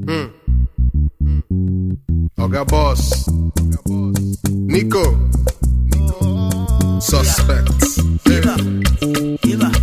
Oga Boss, Nico, Suspects. Give up.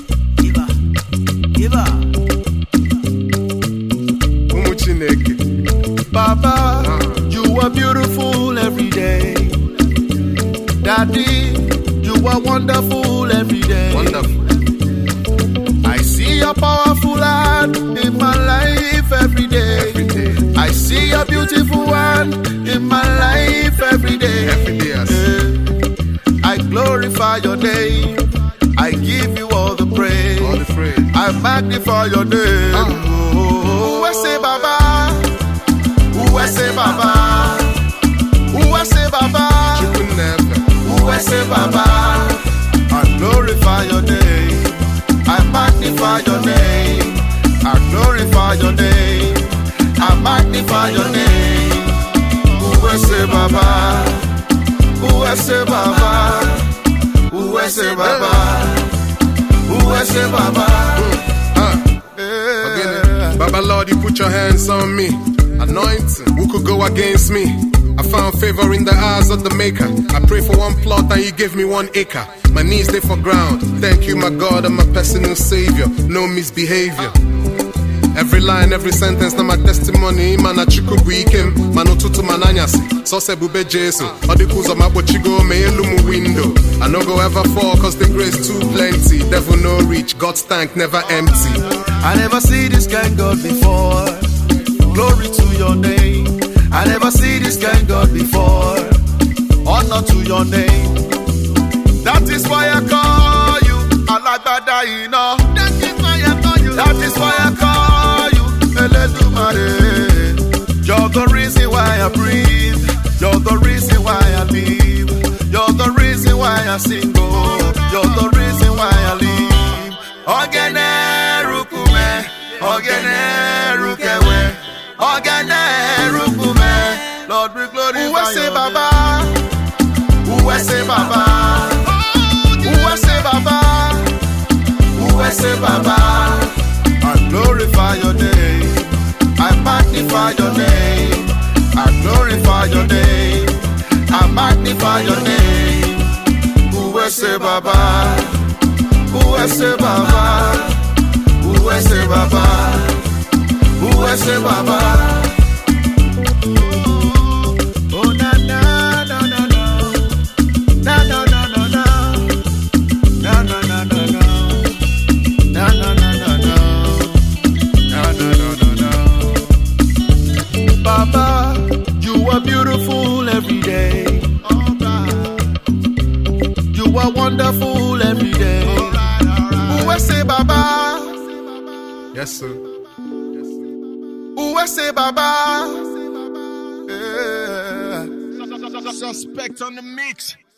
Baba, you are beautiful every day. Daddy, you are wonderful every day. Wonderful. I see your powerful hand in my life every day. Every day. I see your beautiful hand in my life every day. Every day I see. I glorify your name. I give you all the praise. All the praise. I magnify your name. Who I say Baba? Who I say Baba? Who I say Baba? Chicken never. Who I say Baba? I glorify your name. I magnify your name. I glorify your name. I magnify your name. Who I say Baba? Who I say Baba? Who I say Baba? Who I say Baba? Baba Lord, you put your hands on me. Anointing, who could go against me? I found favor in the eyes of the maker. I pray for one plot and you gave me 1 acre. My knees they for ground. Thank you, my God, and my personal savior. No misbehavior. Every line, every sentence, na my testimony. Mana chuku weekend, mano tutu mananyasi. So se bube jesu. Odikuzo mabochigo me elumu window. I no go ever fall, cause the grace too plenty. Devil no reach, God's tank never empty. I never see this kind God before. Glory to your name. I never see this kind God before. Honor to your name. That is why I call you Alagbada Ina. That is why I call you. That is why I call you Eledumare. You're the reason why I breathe. You're the reason why I live. You're the reason why I sing. You're the reason why I live. Ogene rukume, ogene rukewe, ogene rukume. Lord, we glorify. Who I say Baba? Who I say Baba? Who I say Baba? Who I say Baba? I glorify your name. I magnify your name. I glorify your name. I magnify your name. Who I say Baba? Who I say Baba? Who I say Baba? Who I say Baba? Oh na na na na na na na na na na na na na na na na na na na. Baba, you are beautiful every day. You are wonderful every day. Who I say Baba? Yes, sir. Who I say Baba? Suspect on the mix.